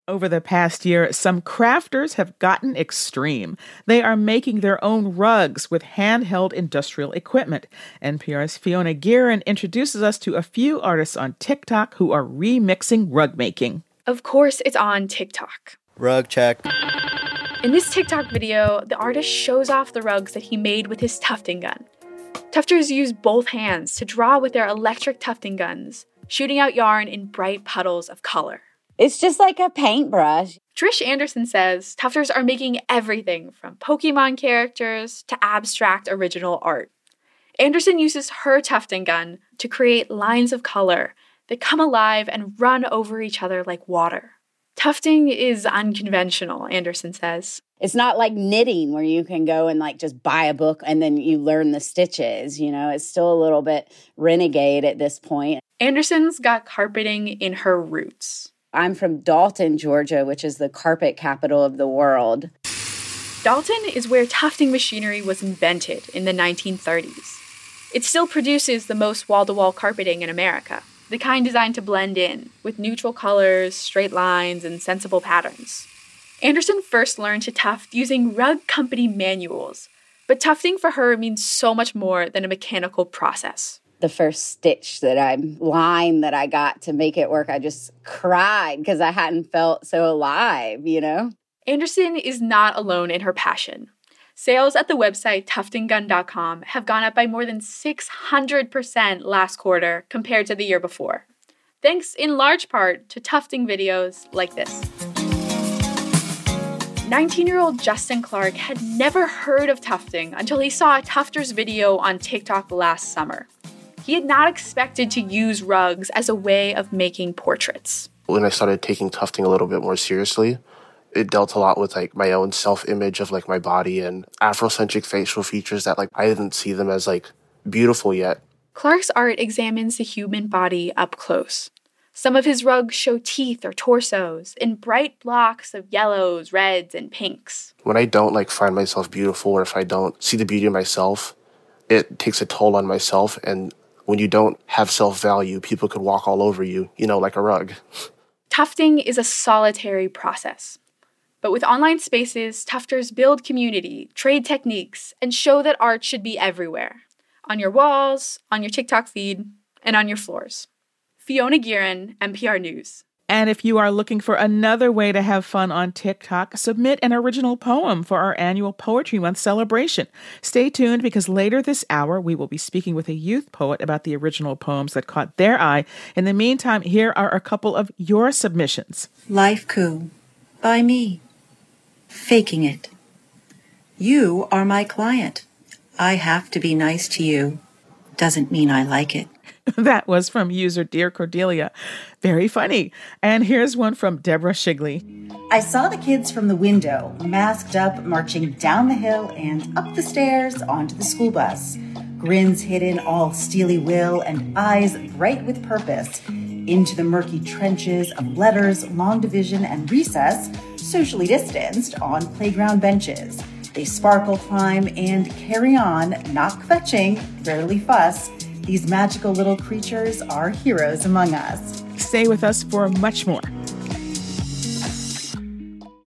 Over the past year, some crafters have gotten extreme. They are making their own rugs with handheld industrial equipment. NPR's Fiona Guerin introduces us to a few artists on TikTok who are remixing rug making. Of course, it's on TikTok. Rug check. In this TikTok video, the artist shows off the rugs that he made with his tufting gun. Tufters use both hands to draw with their electric tufting guns, shooting out yarn in bright puddles of color. It's just like a paintbrush. Trish Anderson says tufters are making everything from Pokemon characters to abstract original art. Anderson uses her tufting gun to create lines of color that come alive and run over each other like water. Tufting is unconventional, Anderson says. It's not like knitting where you can go and just buy a book and then you learn the stitches, It's still a little bit renegade at this point. Anderson's got carpeting in her roots. I'm from Dalton, Georgia, which is the carpet capital of the world. Dalton is where tufting machinery was invented in the 1930s. It still produces the most wall-to-wall carpeting in America, the kind designed to blend in, with neutral colors, straight lines, and sensible patterns. Anderson first learned to tuft using rug company manuals, but tufting for her means so much more than a mechanical process. The first line that I got to make it work, I just cried because I hadn't felt so alive, Anderson is not alone in her passion. Sales at the website tuftinggun.com have gone up by more than 600% last quarter compared to the year before, thanks in large part to tufting videos like this. 19-year-old Justin Clark had never heard of tufting until he saw a tufter's video on TikTok last summer. He had not expected to use rugs as a way of making portraits. When I started taking tufting a little bit more seriously, it dealt a lot with my own self-image of my body and Afrocentric facial features that I didn't see them as beautiful yet. Clark's art examines the human body up close. Some of his rugs show teeth or torsos in bright blocks of yellows, reds, and pinks. When I don't find myself beautiful, or if I don't see the beauty in myself, it takes a toll on myself. And when you don't have self-value, people could walk all over you, like a rug. Tufting is a solitary process. But with online spaces, tufters build community, trade techniques, and show that art should be everywhere. On your walls, on your TikTok feed, and on your floors. Fiona Guerin, NPR News. And if you are looking for another way to have fun on TikTok, submit an original poem for our annual Poetry Month celebration. Stay tuned because later this hour, we will be speaking with a youth poet about the original poems that caught their eye. In the meantime, here are a couple of your submissions. Life Coup by me. Faking it. You are my client. I have to be nice to you. Doesn't mean I like it. That was from user Dear Cordelia. Very funny. And here's one from Deborah Shigley. I saw the kids from the window, masked up, marching down the hill and up the stairs onto the school bus. Grins hidden, all steely will, and eyes bright with purpose. Into the murky trenches of letters, long division, and recess, socially distanced on playground benches. They sparkle, climb, and carry on, not kvetching, rarely fuss. These magical little creatures are heroes among us. Stay with us for much more.